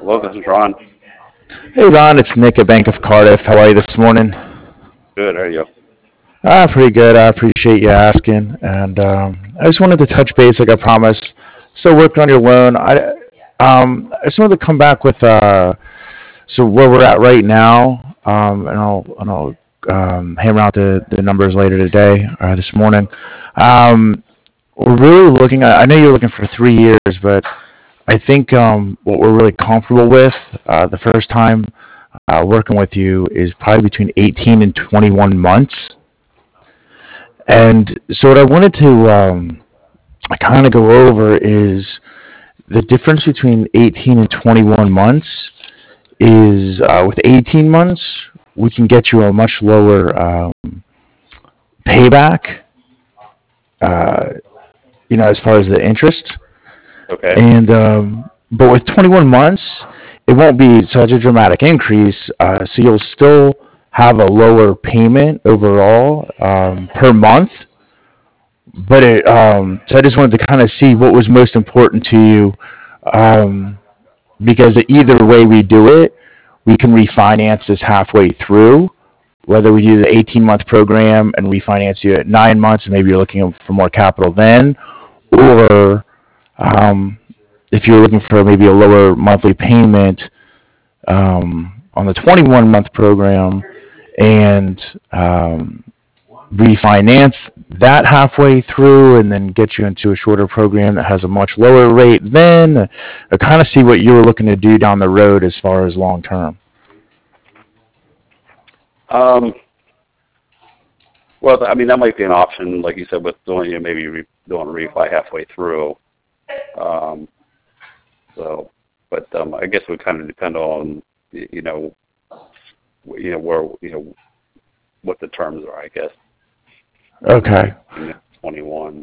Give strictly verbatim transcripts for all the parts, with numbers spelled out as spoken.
Hello, this is Ron. Hey Ron, it's Nick at Bank of Cardiff. How are you this morning? Good, how are you? Ah, pretty good. I appreciate you asking. And um, I just wanted to touch base, like I promised. Still working on your loan. I um, I just wanted to come back with uh, so where we're at right now. Um, and I'll and I'll um, hammer out the, the numbers later today or this morning. Um, we're really looking at. I know you're looking for three years, but I think um, what we're really comfortable with uh, the first time uh, working with you is probably between eighteen and twenty-one months. And so what I wanted to um, kind of go over is the difference between eighteen and twenty-one months is uh, with eighteen months, we can get you a much lower um, payback, uh, you know, as far as the interest. Okay. And um, but with twenty-one months, it won't be such a dramatic increase. Uh, so you'll still have a lower payment overall um, per month. But it, um, so I just wanted to kind of see what was most important to you, um, because either way we do it, we can refinance this halfway through. Whether we do the eighteen month program and refinance you at nine months, and maybe you're looking for more capital then, or um, if you're looking for maybe a lower monthly payment um, on the twenty-one month program and um, refinance that halfway through and then get you into a shorter program that has a much lower rate then uh, kind of see what you were looking to do down the road as far as long term. Um, well, I mean, that might be an option, like you said, with doing, you know, maybe re- doing a refi halfway through. Um, so, but um, I guess it would kind of depend on, y- you know, wh- you know where, you know, what the terms are, I guess. Okay. You know, twenty-one.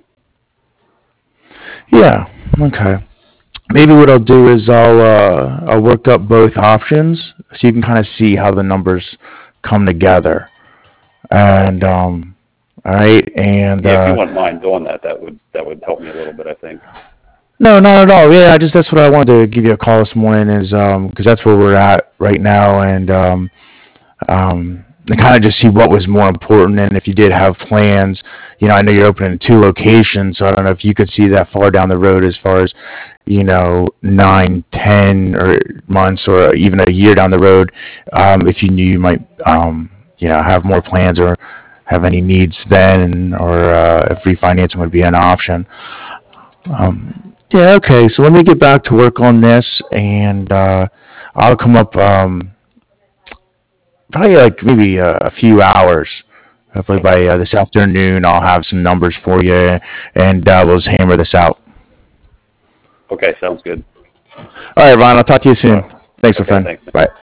Yeah. Okay. Maybe what I'll do is I'll uh, I'll work up both options so you can kind of see how the numbers come together. And um, all right. And Yeah, if you uh, wouldn't mind doing that, that would that would help me a little bit, I think. no, not at all. Yeah, I just that's what I wanted to give you a call this morning is um because that's where we're at right now, and um um and kind of just see what was more important, and if you did have plans, you know, I know you're opening two locations, so I don't know if you could see that far down the road as far as you know nine, ten, or months, or even a year down the road, um, if you knew you might um you know have more plans or have any needs then, or uh, if refinancing would be an option. Um, yeah, okay. So let me get back to work on this, and uh, I'll come up um, probably like maybe a, a few hours. Hopefully Okay. by uh, this afternoon, I'll have some numbers for you, and uh, we'll just hammer this out. Okay, sounds good. All right, Ron. I'll talk to you All soon. right. Thanks, my Okay, friend. thanks. Bye.